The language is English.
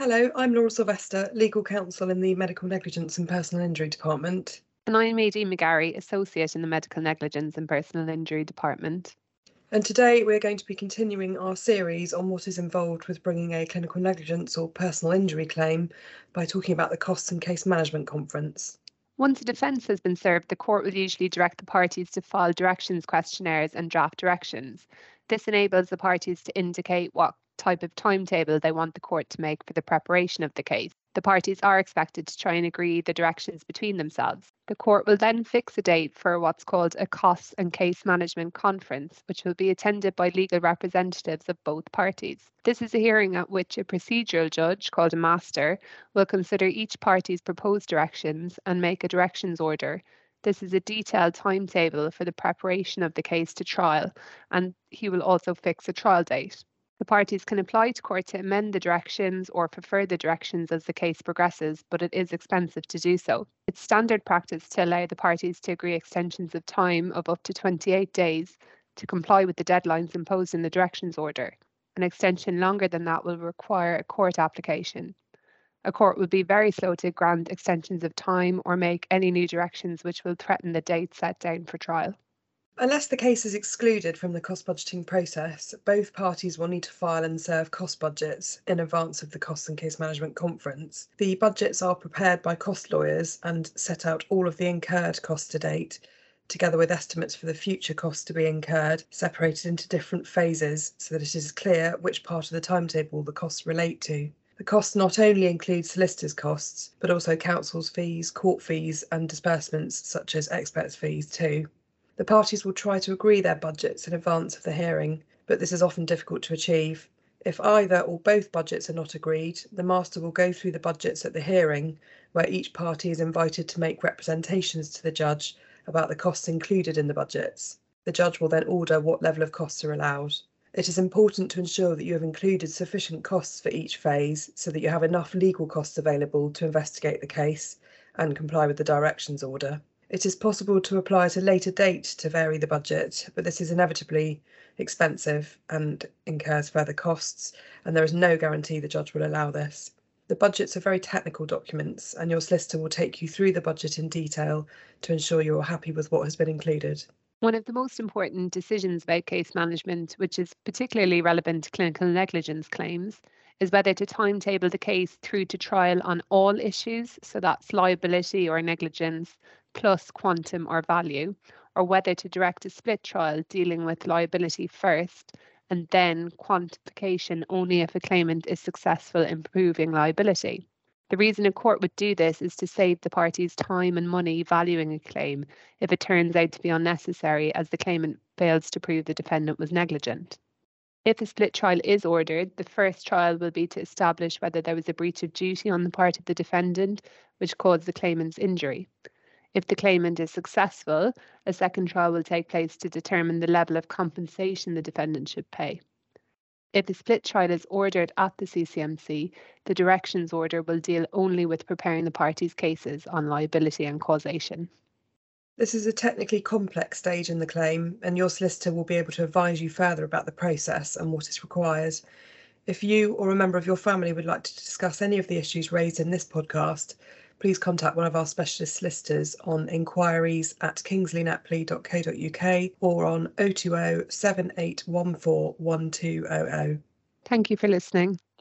Hello, I'm Laura Sylvester, Legal Counsel in the Medical Negligence and Personal Injury Department. And I'm Aideen McGarry, Associate in the Medical Negligence and Personal Injury Department. And today we're going to be continuing our series on what is involved with bringing a clinical negligence or personal injury claim by talking about the Costs and Case Management Conference. Once a defence has been served, the court will usually direct the parties to file directions questionnaires and draft directions. This enables the parties to indicate what type of timetable they want the court to make for the preparation of the case. The parties are expected to try and agree the directions between themselves. The court will then fix a date for what's called a Costs and Case Management Conference, which will be attended by legal representatives of both parties. This is a hearing at which a procedural judge, called a master, will consider each party's proposed directions and make a directions order. This is a detailed timetable for the preparation of the case to trial, and he will also fix a trial date. The parties can apply to court to amend the directions or for further directions as the case progresses, but it is expensive to do so. It's standard practice to allow the parties to agree extensions of time of up to 28 days to comply with the deadlines imposed in the directions order. An extension longer than that will require a court application. A court will be very slow to grant extensions of time or make any new directions which will threaten the date set down for trial. Unless the case is excluded from the cost budgeting process, both parties will need to file and serve cost budgets in advance of the Costs and Case Management Conference. The budgets are prepared by cost lawyers and set out all of the incurred costs to date, together with estimates for the future costs to be incurred, separated into different phases so that it is clear which part of the timetable the costs relate to. The costs not only include solicitors' costs, but also counsel's fees, court fees, and disbursements such as experts' fees too. The parties will try to agree their budgets in advance of the hearing, but this is often difficult to achieve. If either or both budgets are not agreed, the master will go through the budgets at the hearing, where each party is invited to make representations to the judge about the costs included in the budgets. The judge will then order what level of costs are allowed. It is important to ensure that you have included sufficient costs for each phase so that you have enough legal costs available to investigate the case and comply with the directions order. It is possible to apply at a later date to vary the budget, but this is inevitably expensive and incurs further costs, and there is no guarantee the judge will allow this. The budgets are very technical documents, and your solicitor will take you through the budget in detail to ensure you are happy with what has been included. One of the most important decisions about case management, which is particularly relevant to clinical negligence claims, is whether to timetable the case through to trial on all issues, so that's liability or negligence, plus quantum or value, or whether to direct a split trial dealing with liability first and then quantification only if a claimant is successful in proving liability. The reason a court would do this is to save the parties time and money valuing a claim if it turns out to be unnecessary as the claimant fails to prove the defendant was negligent. If a split trial is ordered, the first trial will be to establish whether there was a breach of duty on the part of the defendant which caused the claimant's injury. If the claimant is successful, a second trial will take place to determine the level of compensation the defendant should pay. If a split trial is ordered at the CCMC, the directions order will deal only with preparing the parties' cases on liability and causation. This is a technically complex stage in the claim, and your solicitor will be able to advise you further about the process and what is required. If you or a member of your family would like to discuss any of the issues raised in this podcast, please contact one of our specialist solicitors on inquiries@kingsleynapley.co.uk or on 020 7814 1200. Thank you for listening.